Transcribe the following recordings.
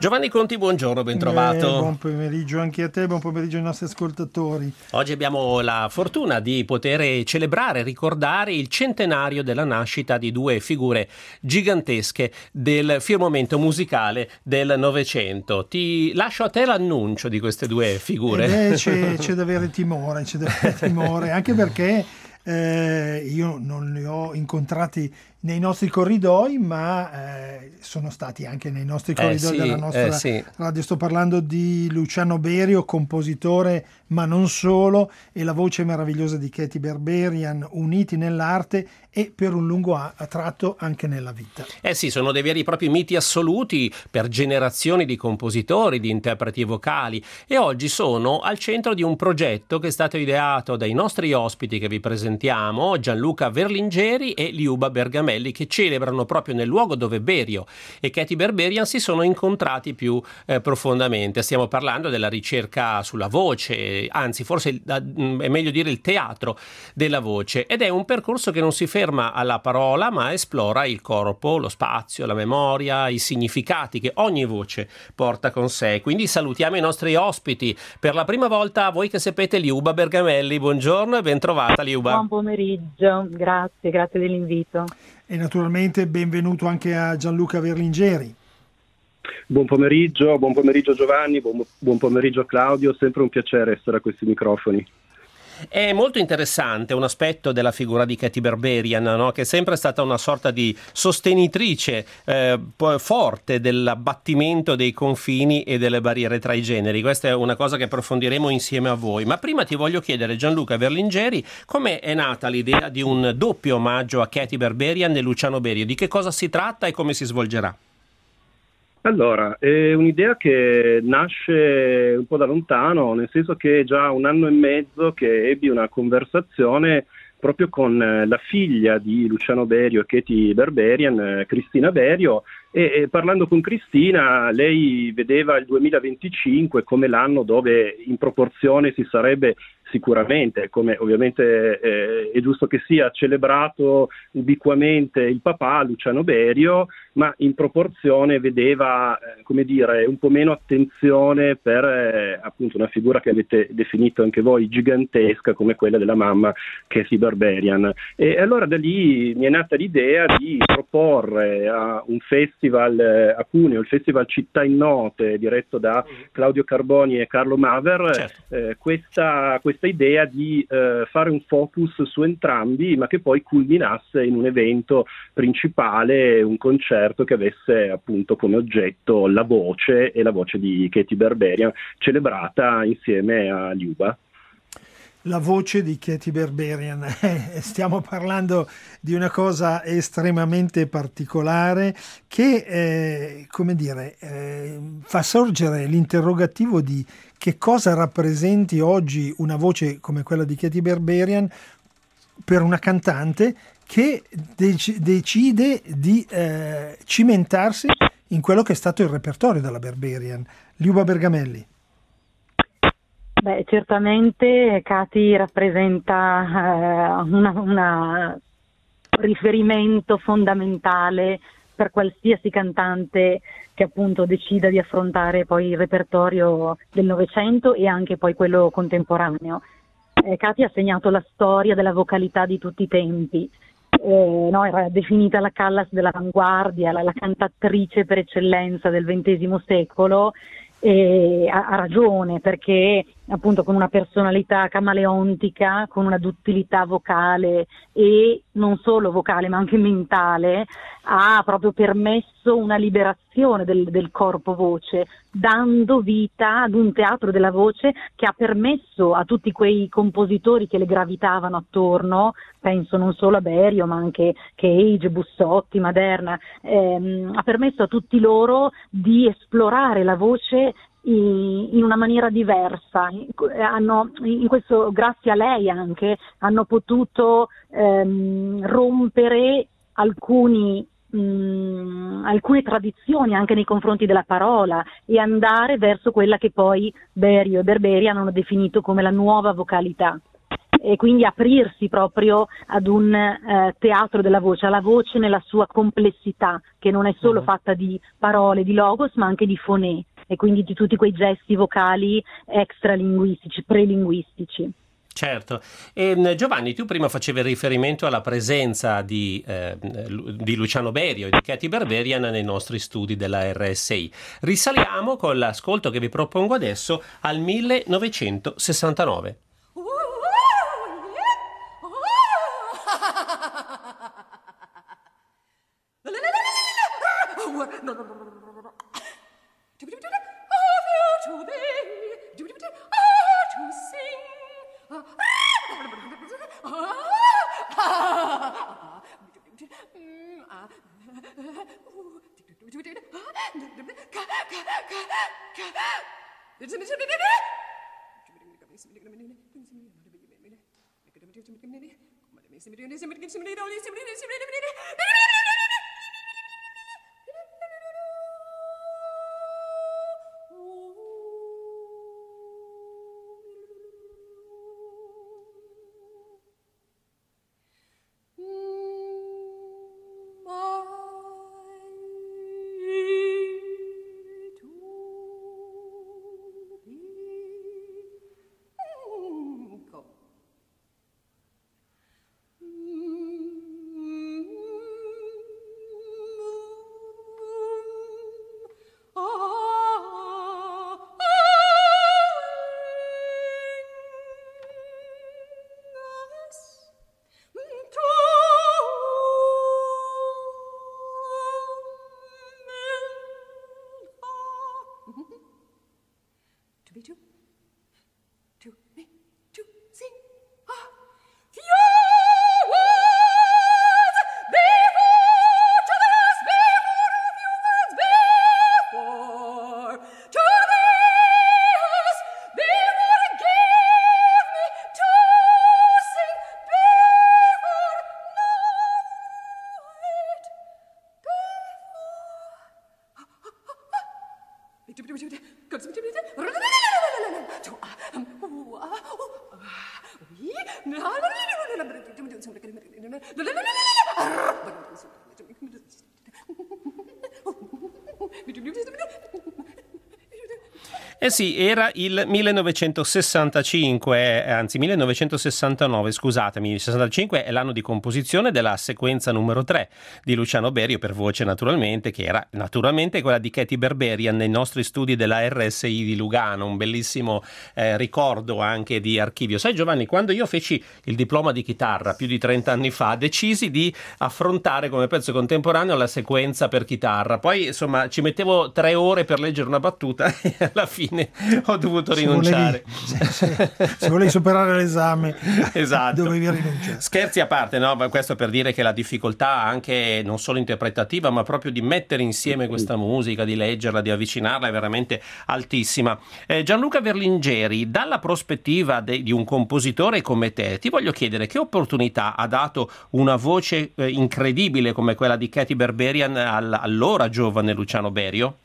Giovanni Conti, buongiorno, ben trovato. Buon pomeriggio anche a te, buon pomeriggio ai nostri ascoltatori. Oggi abbiamo la fortuna di poter celebrare, ricordare il centenario della nascita di due figure gigantesche del firmamento musicale del Novecento. Ti lascio a te l'annuncio di queste due figure. C'è da avere timore, anche perché io non li ho incontrati nei nostri corridoi, ma sono stati anche nei nostri corridoi della nostra radio. Sto parlando di Luciano Berio, compositore ma non solo, e la voce meravigliosa di Katy Berberian, uniti nell'arte e per un lungo tratto anche nella vita. Sono dei veri e propri miti assoluti per generazioni di compositori, di interpreti vocali, e oggi sono al centro di un progetto che è stato ideato dai nostri ospiti che vi presentiamo, Gianluca Verlingeri e Liuba Bergamelli, che celebrano proprio nel luogo dove Berio e Katy Berberian si sono incontrati più profondamente. Stiamo parlando della ricerca sulla voce, anzi forse è meglio dire il teatro della voce, ed è un percorso che non si ferma alla parola ma esplora il corpo, lo spazio, la memoria, i significati che ogni voce porta con sé. Quindi salutiamo i nostri ospiti. Per la prima volta voi che sapete, Liuba Bergamelli, buongiorno e ben trovata Liuba. Buon pomeriggio, grazie dell'invito. E naturalmente benvenuto anche a Gianluca Verlingeri. Buon pomeriggio Giovanni, buon pomeriggio Claudio, sempre un piacere essere a questi microfoni. È molto interessante un aspetto della figura di Katy Berberian, no? Che è sempre stata una sorta di sostenitrice forte dell'abbattimento dei confini e delle barriere tra i generi. Questa è una cosa che approfondiremo insieme a voi. Ma prima ti voglio chiedere, Gianluca Verlingeri, come è nata l'idea di un doppio omaggio a Katy Berberian e Luciano Berio? Di che cosa si tratta e come si svolgerà? Allora, è un'idea che nasce un po' da lontano, nel senso che è già 1 anno e mezzo che ebbi una conversazione proprio con la figlia di Luciano Berio e Katy Berberian, Cristina Berio, e parlando con Cristina lei vedeva il 2025 come l'anno dove in proporzione si sarebbe sicuramente, come ovviamente è giusto che sia, celebrato ubiquamente il papà Luciano Berio, ma in proporzione vedeva un po' meno attenzione per appunto una figura che avete definito anche voi gigantesca come quella della mamma Katy Berberian. E allora da lì mi è nata l'idea di proporre a un festival a Cuneo, il Festival Città in Note, diretto da Claudio Carboni e Carlo Maver, questa idea di fare un focus su entrambi, ma che poi culminasse in un evento principale, un concerto che avesse appunto come oggetto la voce di Katy Berberian, celebrata insieme a Liuba. La voce di Katy Berberian. Stiamo parlando di una cosa estremamente particolare che, fa sorgere l'interrogativo di che cosa rappresenti oggi una voce come quella di Katy Berberian per una cantante che decide di cimentarsi in quello che è stato il repertorio della Berberian. Liuba Bergamelli. Beh, certamente Katy rappresenta un riferimento fondamentale per qualsiasi cantante che appunto decida di affrontare poi il repertorio del Novecento e anche poi quello contemporaneo. Katy ha segnato la storia della vocalità di tutti i tempi. Era definita la Callas dell'avanguardia, la cantatrice per eccellenza del XX secolo. E ha ragione, perché appunto con una personalità camaleontica, con una duttilità vocale e non solo vocale ma anche mentale, ha proprio permesso una liberazione del corpo voce, dando vita ad un teatro della voce che ha permesso a tutti quei compositori che le gravitavano attorno, penso non solo a Berio ma anche Cage, Bussotti, Maderna, ha permesso a tutti loro di esplorare la voce in una maniera diversa. In questo, grazie a lei anche, hanno potuto rompere alcune tradizioni anche nei confronti della parola e andare verso quella che poi Berio e Berberian hanno definito come la nuova vocalità. e quindi aprirsi proprio ad un teatro della voce, alla voce nella sua complessità, che non è solo fatta di parole, di logos, ma anche di fonè, e quindi di tutti quei gesti vocali extralinguistici, prelinguistici. Certo. E Giovanni, tu prima facevi riferimento alla presenza di Luciano Berio e di Katy Berberian nei nostri studi della RSI. Risaliamo con l'ascolto che vi propongo adesso al 1969. Eh sì, era il 1965, anzi 1969, scusatemi, il 65 è l'anno di composizione della sequenza numero 3 di Luciano Berio per voce naturalmente, che era naturalmente quella di Katy Berberian nei nostri studi della RSI di Lugano, un bellissimo ricordo anche di archivio. Sai Giovanni, quando io feci il diploma di chitarra più di 30 anni fa, decisi di affrontare come pezzo contemporaneo la sequenza per chitarra, poi insomma ci mettevo 3 ore per leggere una battuta e alla fine ho dovuto rinunciare. Se volevi superare l'esame, esatto, dovevi rinunciare. Scherzi a parte, no? Ma questo per dire che la difficoltà anche non solo interpretativa, ma proprio di mettere insieme questa musica, di leggerla, di avvicinarla è veramente altissima. Gianluca Verlingeri, dalla prospettiva di un compositore come te, ti voglio chiedere che opportunità ha dato una voce incredibile come quella di Katy Berberian all'allora giovane Luciano Berio?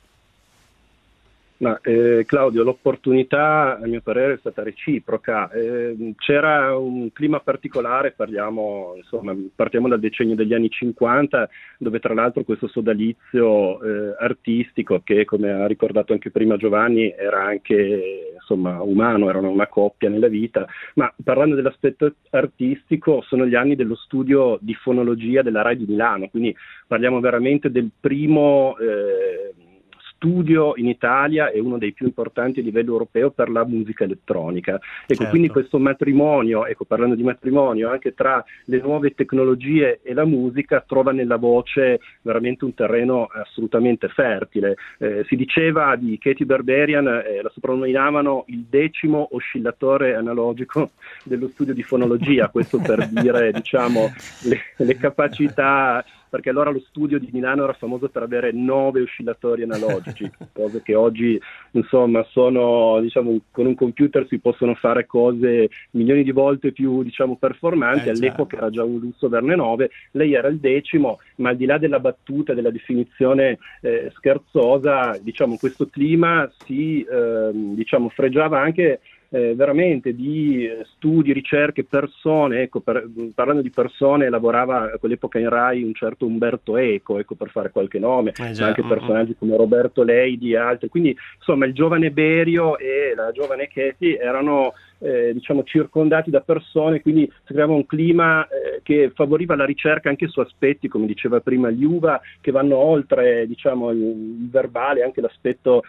Claudio, l'opportunità a mio parere è stata reciproca, c'era un clima particolare, partiamo dal decennio degli anni 50, dove tra l'altro questo sodalizio artistico, che come ha ricordato anche prima Giovanni era anche umano, erano una coppia nella vita, ma parlando dell'aspetto artistico sono gli anni dello studio di fonologia della RAI di Milano, quindi parliamo veramente del primo studio in Italia e uno dei più importanti a livello europeo per la musica elettronica. Ecco, certo. Quindi questo matrimonio, parlando di matrimonio, anche tra le nuove tecnologie e la musica, trova nella voce veramente un terreno assolutamente fertile. Si diceva di Katy Berberian, la soprannominavano il 10° oscillatore analogico dello studio di fonologia, questo per dire le capacità, perché allora lo studio di Milano era famoso per avere 9 oscillatori analogici, cose che oggi sono, con un computer si possono fare cose milioni di volte più performanti, all'epoca era già un lusso averne 9, lei era il 10°, ma al di là della battuta, della definizione scherzosa, questo clima si fregiava anche veramente di studi, ricerche, persone, ecco, parlando di persone, lavorava a quell'epoca in Rai un certo Umberto Eco, ecco, per fare qualche nome, ma anche personaggi come Roberto Leidi e altri. Quindi insomma il giovane Berio e la giovane Katie erano diciamo circondati da persone, quindi si creava un clima che favoriva la ricerca anche su aspetti, come diceva prima Liuba, che vanno oltre, diciamo, il verbale, anche l'aspetto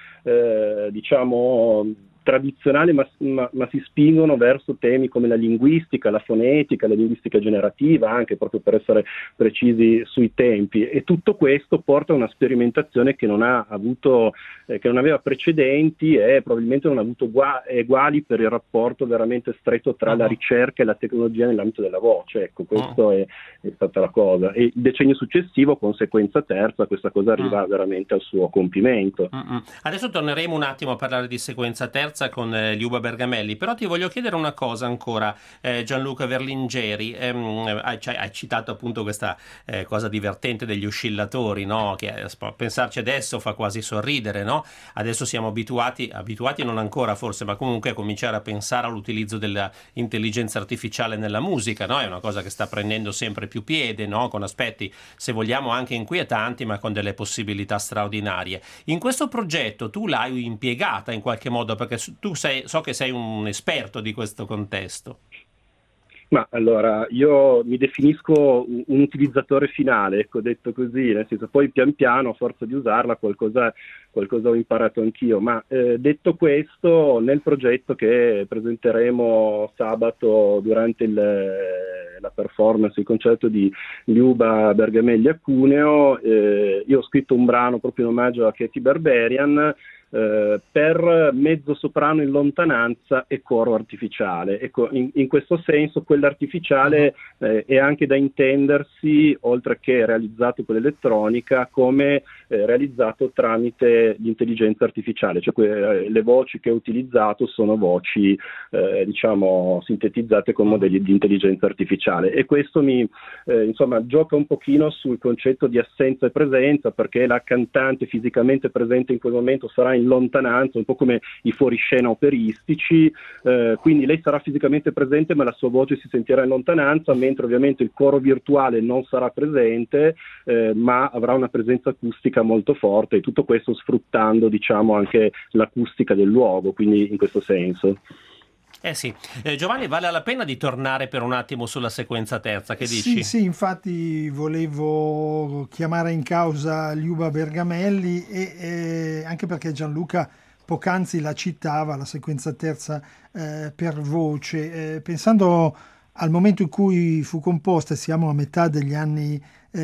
diciamo tradizionale, ma si spingono verso temi come la linguistica, la fonetica, la linguistica generativa, anche proprio per essere precisi sui tempi, e tutto questo porta a una sperimentazione che non ha avuto, che non aveva precedenti e probabilmente non ha avuto eguali per il rapporto veramente stretto tra la ricerca e la tecnologia nell'ambito della voce. Ecco, questo è stata la cosa, e il decennio successivo, conseguenza terza, questa cosa arriva veramente al suo compimento. Adesso torneremo un attimo a parlare di sequenza terza con Liuba Bergamelli, però ti voglio chiedere una cosa ancora, Gianluca Verlingeri. Hai citato appunto questa cosa divertente degli oscillatori, no? Che pensarci adesso fa quasi sorridere, no? Adesso siamo abituati non ancora forse, ma comunque a cominciare a pensare all'utilizzo dell'intelligenza artificiale nella musica, no? È una cosa che sta prendendo sempre più piede, no? Con aspetti, se vogliamo, anche inquietanti, ma con delle possibilità straordinarie. In questo progetto tu l'hai impiegata in qualche modo, perché tu so che sei un esperto di questo contesto. Ma allora, io mi definisco un utilizzatore finale, ecco, detto così, nel senso, poi pian piano, a forza di usarla, qualcosa ho imparato anch'io, ma detto questo, nel progetto che presenteremo sabato durante la performance, il concerto di Liuba Bergamelli a Cuneo, io ho scritto un brano proprio in omaggio a Katie Berberian, per mezzo soprano in lontananza e coro artificiale. Ecco, in questo senso quell'artificiale è anche da intendersi, oltre che realizzato con l'elettronica, come realizzato tramite l'intelligenza artificiale, cioè le voci che ho utilizzato sono voci diciamo sintetizzate con modelli di intelligenza artificiale, e questo insomma gioca un pochino sul concetto di assenza e presenza, perché la cantante fisicamente presente in quel momento sarà in lontananza, un po' come i fuoriscena operistici, quindi lei sarà fisicamente presente ma la sua voce si sentirà in lontananza, mentre ovviamente il coro virtuale non sarà presente, ma avrà una presenza acustica molto forte, e tutto questo sfruttando, diciamo, anche l'acustica del luogo, quindi in questo senso. Sì. Giovanni, vale la pena di tornare per un attimo sulla sequenza terza, che dici? Sì, infatti volevo chiamare in causa Liuba Bergamelli e anche perché Gianluca poc'anzi la citava, la sequenza terza per voce, pensando al momento in cui fu composta, siamo a metà degli anni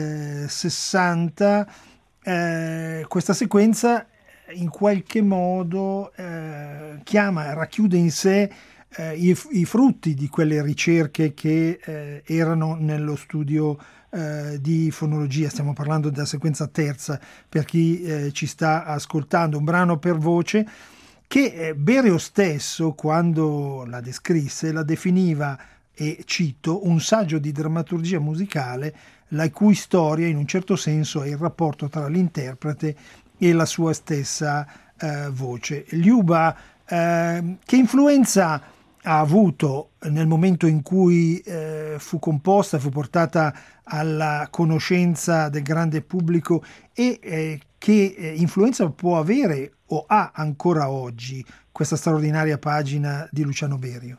60, questa sequenza in qualche modo racchiude in sé i frutti di quelle ricerche che erano nello studio di fonologia. Stiamo parlando della sequenza terza, per chi ci sta ascoltando, un brano per voce che Berio stesso, quando la descrisse, la definiva, e cito, un saggio di drammaturgia musicale la cui storia in un certo senso è il rapporto tra l'interprete e la sua stessa voce. Liuba, che influenza ha avuto nel momento in cui fu composta, fu portata alla conoscenza del grande pubblico, e che influenza può avere o ha ancora oggi questa straordinaria pagina di Luciano Berio?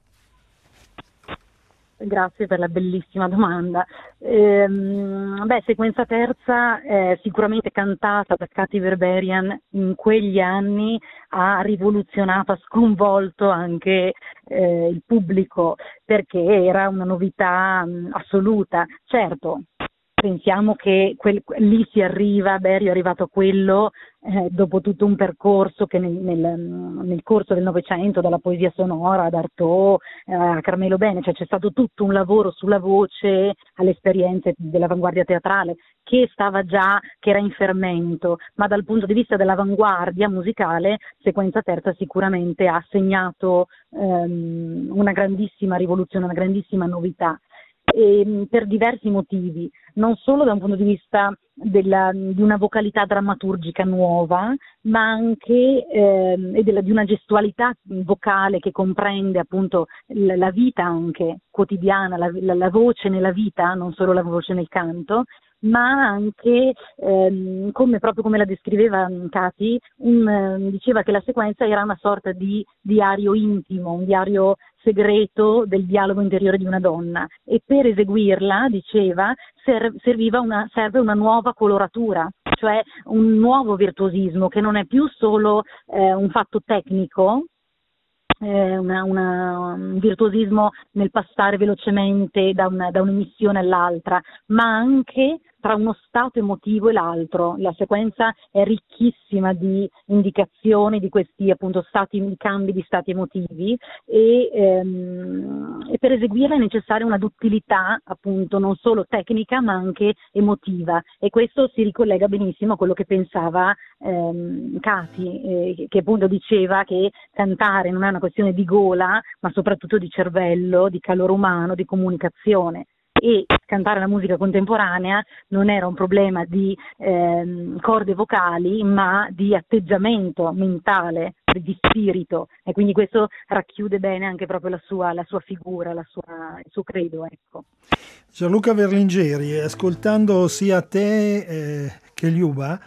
Grazie per la bellissima domanda. Sequenza terza, sicuramente cantata da Katie Berberian in quegli anni, ha rivoluzionato, ha sconvolto anche il pubblico, perché era una novità assoluta. Certo, pensiamo che lì si arriva, Berio è arrivato a quello dopo tutto un percorso che nel corso del Novecento, dalla poesia sonora ad Artaud a Carmelo Bene, cioè c'è stato tutto un lavoro sulla voce, alle esperienze dell'avanguardia teatrale che era in fermento, ma dal punto di vista dell'avanguardia musicale sequenza terza sicuramente ha segnato una grandissima rivoluzione, una grandissima novità. per diversi motivi, non solo da un punto di vista di una vocalità drammaturgica nuova, ma anche di una gestualità vocale che comprende appunto la vita anche quotidiana, la voce nella vita, non solo la voce nel canto, ma anche proprio come la descriveva Katy, diceva che la sequenza era una sorta di diario intimo, un diario segreto del dialogo interiore di una donna, e per eseguirla, diceva, serve una nuova coloratura, cioè un nuovo virtuosismo che non è più solo un fatto tecnico, un virtuosismo nel passare velocemente da un'emissione all'altra, ma anche tra uno stato emotivo e l'altro. La sequenza è ricchissima di indicazioni di questi appunto di cambi di stati emotivi, e per eseguirla è necessaria una duttilità appunto non solo tecnica ma anche emotiva, e questo si ricollega benissimo a quello che pensava Katy, che appunto diceva che cantare non è una questione di gola ma soprattutto di cervello, di calore umano, di comunicazione. E cantare la musica contemporanea non era un problema di corde vocali, ma di atteggiamento mentale, di spirito, e quindi questo racchiude bene anche proprio la sua figura, il suo credo, ecco. Gianluca Verlingeri, ascoltando sia te che Liuba,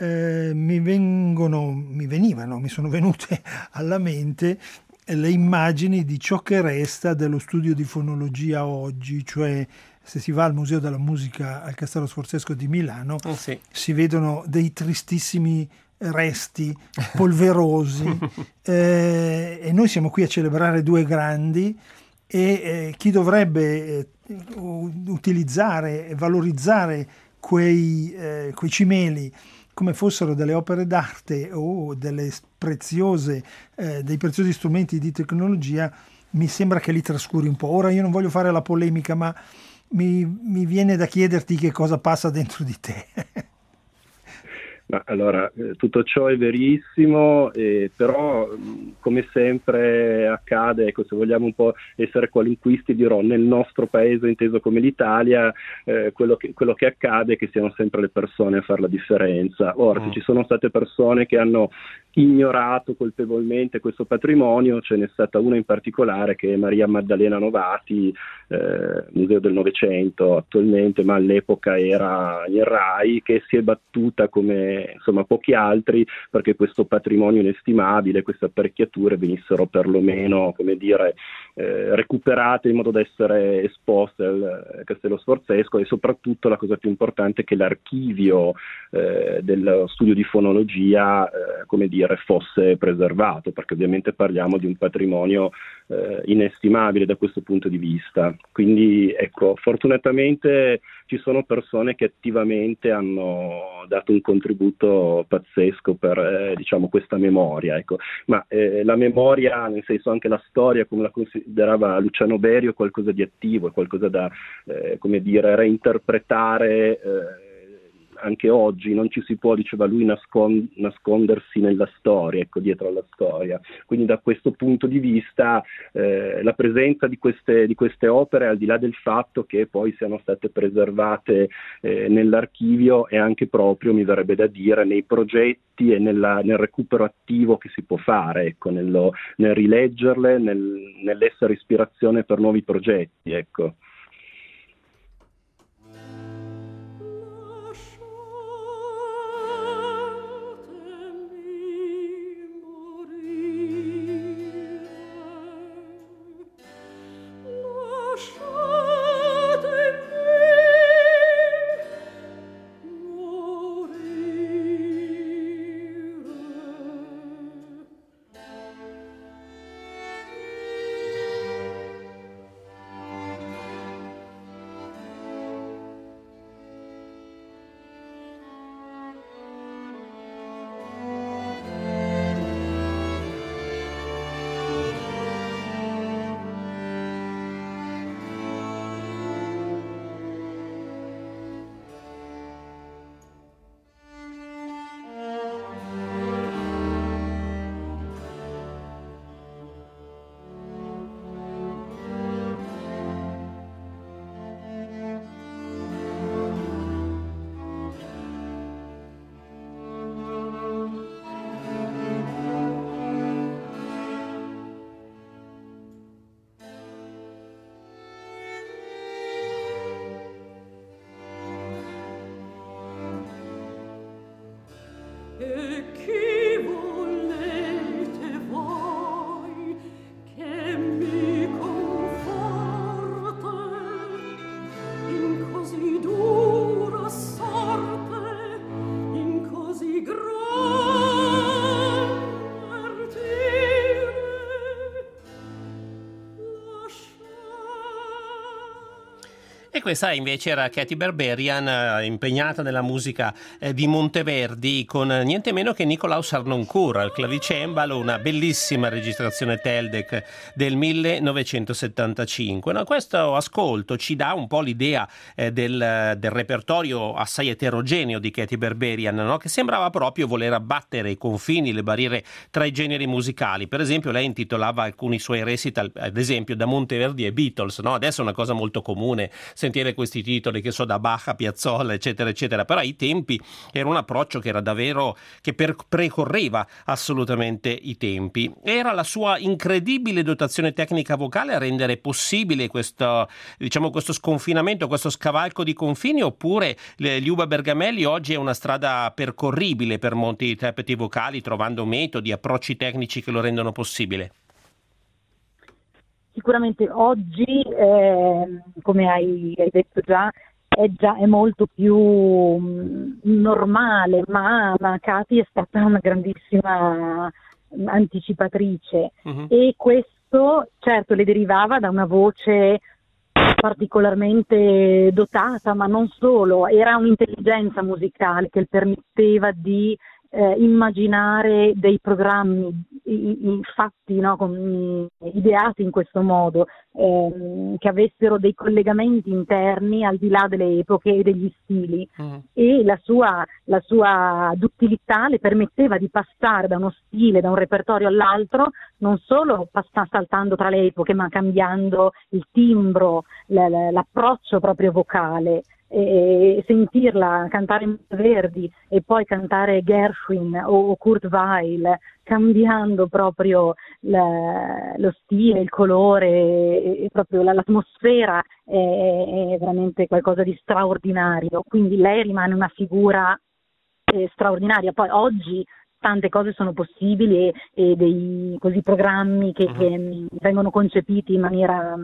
mi sono venute alla mente le immagini di ciò che resta dello studio di fonologia oggi, cioè se si va al Museo della Musica al Castello Sforzesco di Milano, sì, si vedono dei tristissimi resti polverosi e noi siamo qui a celebrare due grandi, e chi dovrebbe utilizzare e valorizzare quei cimeli come fossero delle opere d'arte o dei preziosi strumenti di tecnologia, mi sembra che li trascuri un po'. Ora io non voglio fare la polemica, ma mi viene da chiederti che cosa passa dentro di te. Ma allora, tutto ciò è verissimo, però come sempre accade, ecco, se vogliamo un po' essere qualunquisti, dirò nel nostro paese inteso come l'Italia, quello che accade è che siano sempre le persone a fare la differenza. Ora, se ci sono state persone che hanno ignorato colpevolmente questo patrimonio, ce n'è stata una in particolare che è Maria Maddalena Novati, Museo del Novecento attualmente, ma all'epoca era in RAI, che si è battuta come insomma pochi altri perché questo patrimonio inestimabile, queste apparecchiature venissero perlomeno, come dire, recuperate in modo da essere esposte al Castello Sforzesco, e soprattutto la cosa più importante è che l'archivio dello studio di fonologia come dire fosse preservato, perché ovviamente parliamo di un patrimonio inestimabile da questo punto di vista. Quindi ecco, fortunatamente ci sono persone che attivamente hanno dato un contributo pazzesco per diciamo questa memoria, ecco. Ma la memoria, nel senso anche la storia, come la considerava Luciano Berio, è qualcosa di attivo, è qualcosa da come dire reinterpretare. Anche oggi non ci si può, diceva lui, nascondersi nella storia, ecco, dietro alla storia. Quindi da questo punto di vista la presenza di queste opere, al di là del fatto che poi siano state preservate nell'archivio, è anche proprio, mi verrebbe da dire, nei progetti e nel recupero attivo che si può fare, ecco, nel rileggerle, nell'essere ispirazione per nuovi progetti, ecco. questa invece era Katy Berberian, impegnata nella musica di Monteverdi, con niente meno che Nicolaus Harnoncourt al clavicembalo, una bellissima registrazione Teldec del 1975. No, questo ascolto ci dà un po' l'idea del repertorio assai eterogeneo di Katy Berberian, no? Che sembrava proprio voler abbattere i confini, le barriere tra i generi musicali. Per esempio, lei intitolava alcuni suoi recital, ad esempio, da Monteverdi e Beatles, no? Adesso è una cosa molto comune sentire questi titoli, che so, da Bach a Piazzolla, eccetera, eccetera. Però ai tempi era un approccio che era davvero, che precorreva assolutamente i tempi. Era la sua incredibile dotazione tecnica vocale a rendere possibile questo, diciamo, questo sconfinamento, questo scavalco di confini, oppure Liuba Bergamelli oggi è una strada percorribile per molti interpreti vocali, trovando metodi, approcci tecnici che lo rendono possibile? Sicuramente oggi, come hai detto già, è molto più normale, ma Katy è stata una grandissima anticipatrice e questo certo le derivava da una voce particolarmente dotata, ma non solo, era un'intelligenza musicale che le permetteva di immaginare dei programmi fatti, no, ideati in questo modo, che avessero dei collegamenti interni al di là delle epoche e degli stili, e la sua duttilità le permetteva di passare da uno stile, da un repertorio all'altro, non solo saltando tra le epoche, ma cambiando il timbro, l'approccio proprio vocale. E sentirla cantare Monteverdi e poi cantare Gershwin o Kurt Weill, cambiando proprio lo stile, il colore e proprio l'atmosfera, è veramente qualcosa di straordinario. Quindi lei rimane una figura straordinaria. Poi oggi tante cose sono possibili e dei così programmi che vengono concepiti in maniera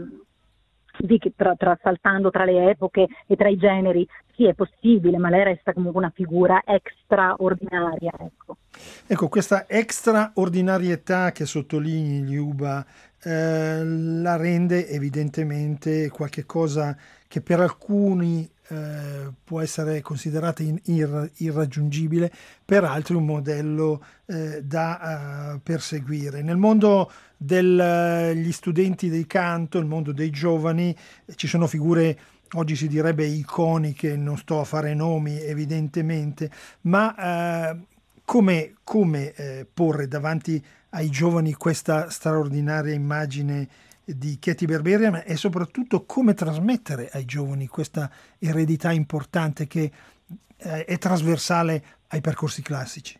saltando tra le epoche e tra i generi. Sì, è possibile, ma lei resta comunque una figura straordinaria. Ecco, questa straordinarietà che sottolinei, Liuba, la rende evidentemente qualche cosa che per alcuni può essere considerata irraggiungibile, per altri un modello da perseguire. Nel mondo degli studenti di canto, il mondo dei giovani, ci sono figure, oggi si direbbe iconiche, non sto a fare nomi evidentemente, ma come porre davanti ai giovani questa straordinaria immagine di Katy Berberian e soprattutto come trasmettere ai giovani questa eredità importante che è trasversale ai percorsi classici?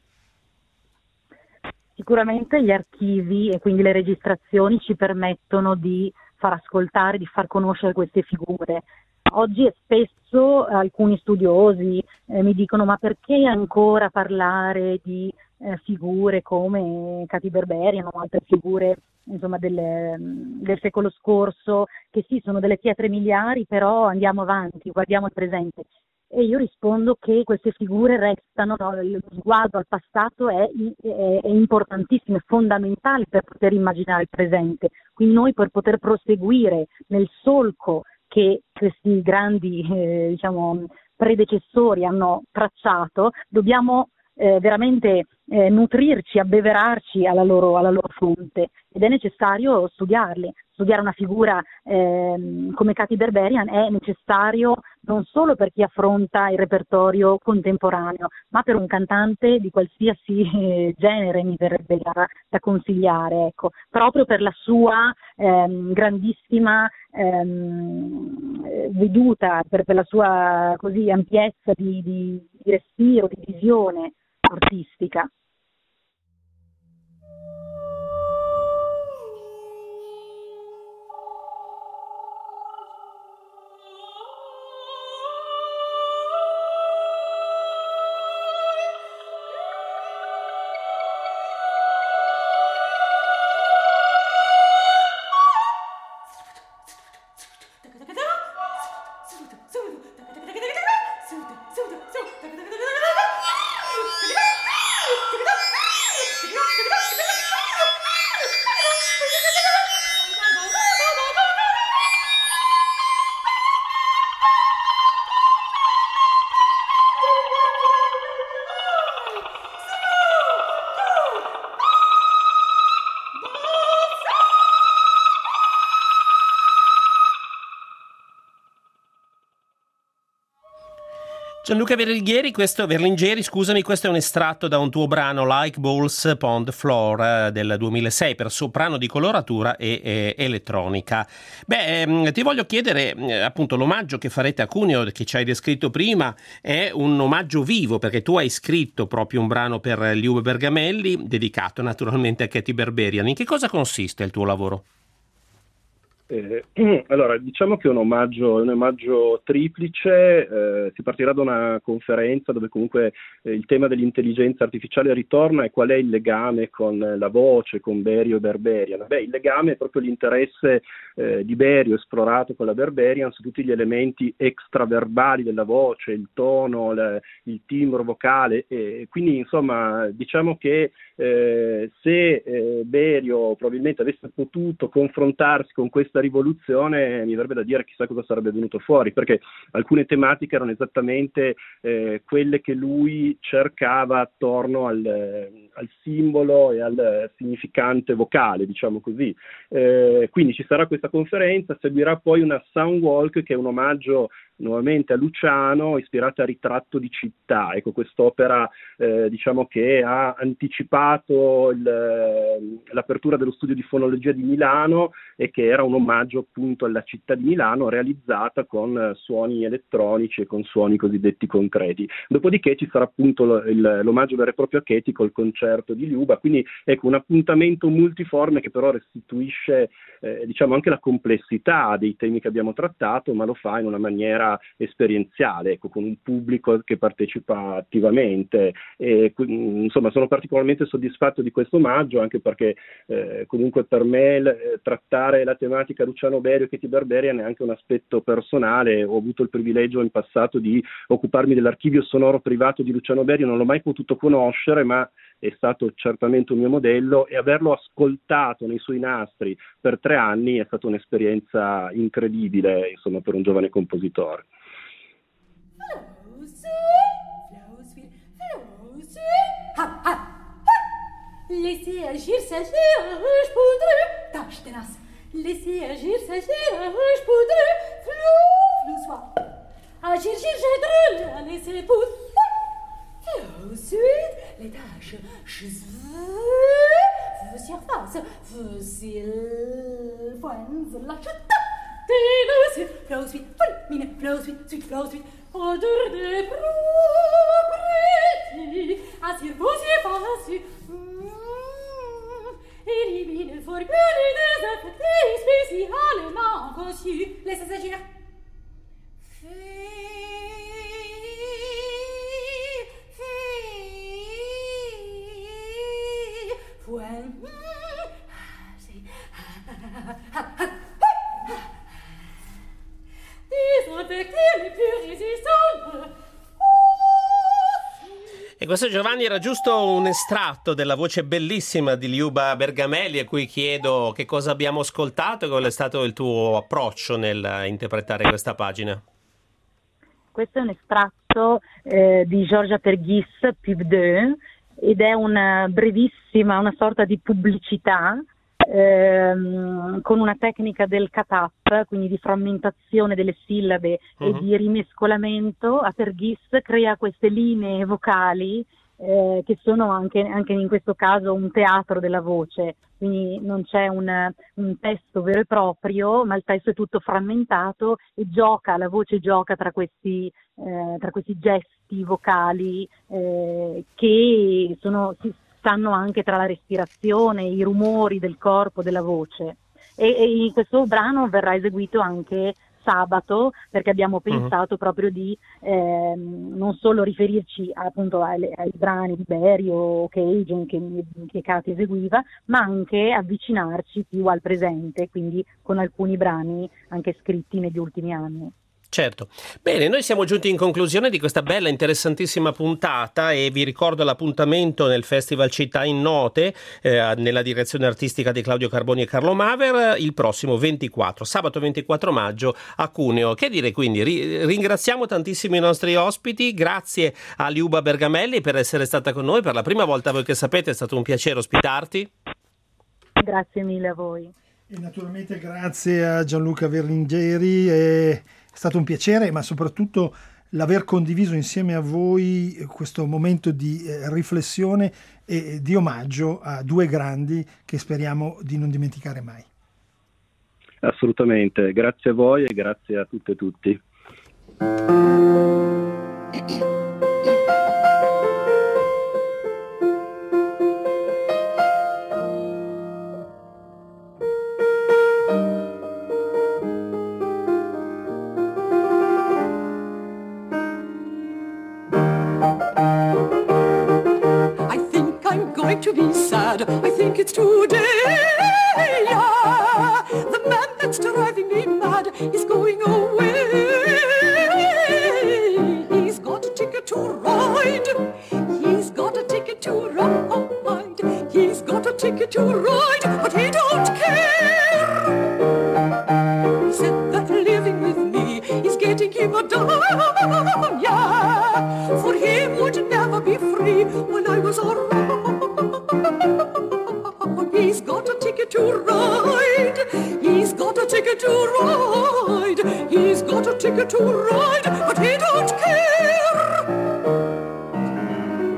Sicuramente gli archivi e quindi le registrazioni ci permettono di far ascoltare, di far conoscere queste figure. Oggi spesso alcuni studiosi mi dicono: ma perché ancora parlare di figure come Katy Berberian o altre figure, insomma, del secolo scorso, che sì, sono delle pietre miliari, però andiamo avanti, guardiamo il presente. E io rispondo che queste figure restano, no? Lo sguardo al passato è importantissimo, è fondamentale per poter immaginare il presente. Quindi noi, per poter proseguire nel solco che questi grandi predecessori hanno tracciato, dobbiamo veramente nutrirci, abbeverarci alla loro fonte, ed è necessario studiarli. Studiare una figura come Katy Berberian è necessario non solo per chi affronta il repertorio contemporaneo, ma per un cantante di qualsiasi genere, mi verrebbe da consigliare, ecco, proprio per la sua grandissima veduta, per la sua così ampiezza di respiro, di visione artistica. Gianluca Verlingeri, scusami, questo è un estratto da un tuo brano Like Balls Pond Floor del 2006 per soprano di coloratura e elettronica. Ti voglio chiedere, appunto, l'omaggio che farete a Cuneo, che ci hai descritto prima, è un omaggio vivo, perché tu hai scritto proprio un brano per Liuba Bergamelli, dedicato naturalmente a Katy Berberian. In che cosa consiste il tuo lavoro? Allora, diciamo che è un omaggio triplice. Si partirà da una conferenza dove comunque il tema dell'intelligenza artificiale ritorna, e qual è il legame con la voce, con Berio e Berberian. Il legame è proprio l'interesse di Berio esplorato con la Berberian su tutti gli elementi extraverbali della voce, il tono, il timbro vocale, e quindi insomma diciamo che se Berio probabilmente avesse potuto confrontarsi con questa rivoluzione, mi verrebbe da dire chissà cosa sarebbe venuto fuori, perché alcune tematiche erano esattamente quelle che lui cercava attorno al simbolo e al significante vocale, diciamo così. Quindi ci sarà questa conferenza, seguirà poi una Soundwalk, che è un omaggio nuovamente a Luciano, ispirata a Ritratto di città. Ecco, quest'opera diciamo che ha anticipato l'apertura dello studio di fonologia di Milano, e che era un omaggio appunto alla città di Milano, realizzata con suoni elettronici e con suoni cosiddetti concreti. Dopodiché ci sarà appunto l'omaggio vero e proprio a Katy col concerto di Liuba, quindi ecco un appuntamento multiforme che però restituisce diciamo anche la complessità dei temi che abbiamo trattato, ma lo fa in una maniera esperienziale, ecco, con un pubblico che partecipa attivamente. E insomma sono particolarmente soddisfatto di questo omaggio, anche perché comunque per me trattare la tematica Luciano Berio e Katy Berberian è anche un aspetto personale. Ho avuto il privilegio in passato di occuparmi dell'archivio sonoro privato di Luciano Berio, non l'ho mai potuto conoscere, ma è stato certamente un mio modello, e averlo ascoltato nei suoi nastri per 3 anni è stata un'esperienza incredibile, insomma, per un giovane compositore. Laissez agir sa chirurge poudreux, tâche tenace. Laissez agir sa chirurge poudreux, flou soit. Agir, j'ai laissez poudre. Ensuite, les tâches, surface, fossile, foins, la chata. Flow suite, mine, flow suite, odeur de propriété, assir vos effaces, élimine le forgone des affectés spécialement conçus. Laissez agir. E questo, Giovanni, era giusto un estratto della voce bellissima di Liuba Bergamelli, a cui chiedo che cosa abbiamo ascoltato e qual è stato il tuo approccio nel interpretare questa pagina. Questo è un estratto di Georgia Perghis, Pub 2, ed è una brevissima, una sorta di pubblicità con una tecnica del cut-up, quindi di frammentazione delle sillabe e di rimescolamento. A Perghis crea queste linee vocali che sono anche in questo caso un teatro della voce, quindi non c'è un testo vero e proprio, ma il testo è tutto frammentato e la voce gioca tra questi gesti vocali che stanno anche tra la respirazione, i rumori del corpo, della voce. E questo brano verrà eseguito anche sabato, perché abbiamo pensato proprio di non solo riferirci appunto ai brani di Berio o Cajun che Katy eseguiva, ma anche avvicinarci più al presente, quindi con alcuni brani anche scritti negli ultimi anni. Certo. Bene, noi siamo giunti in conclusione di questa bella, interessantissima puntata, e vi ricordo l'appuntamento nel Festival Città in Note nella direzione artistica di Claudio Carboni e Carlo Maver il prossimo sabato 24 maggio a Cuneo. Che dire, quindi ringraziamo tantissimo i nostri ospiti, grazie a Liuba Bergamelli per essere stata con noi per la prima volta. Voi che sapete, è stato un piacere ospitarti. Grazie mille a voi. E naturalmente grazie a Gianluca Verlingeri. È stato un piacere, ma soprattutto l'aver condiviso insieme a voi questo momento di riflessione e di omaggio a due grandi che speriamo di non dimenticare mai. Assolutamente, grazie a voi e grazie a tutte e tutti. To be sad, I think it's today. Yeah. The man that's driving me mad is going away. He's got a ticket to ride. He's got a ticket to ride. He's got a ticket to ride, but he don't care. He said that living with me is getting him a dime. Yeah, for him would never be free when I was around. He's got a ticket to ride. He's got a ticket to ride. He's got a ticket to ride, but he don't care.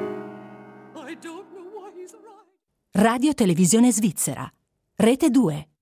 I don't know why he's right. Radio Televisione Svizzera, Rete 2.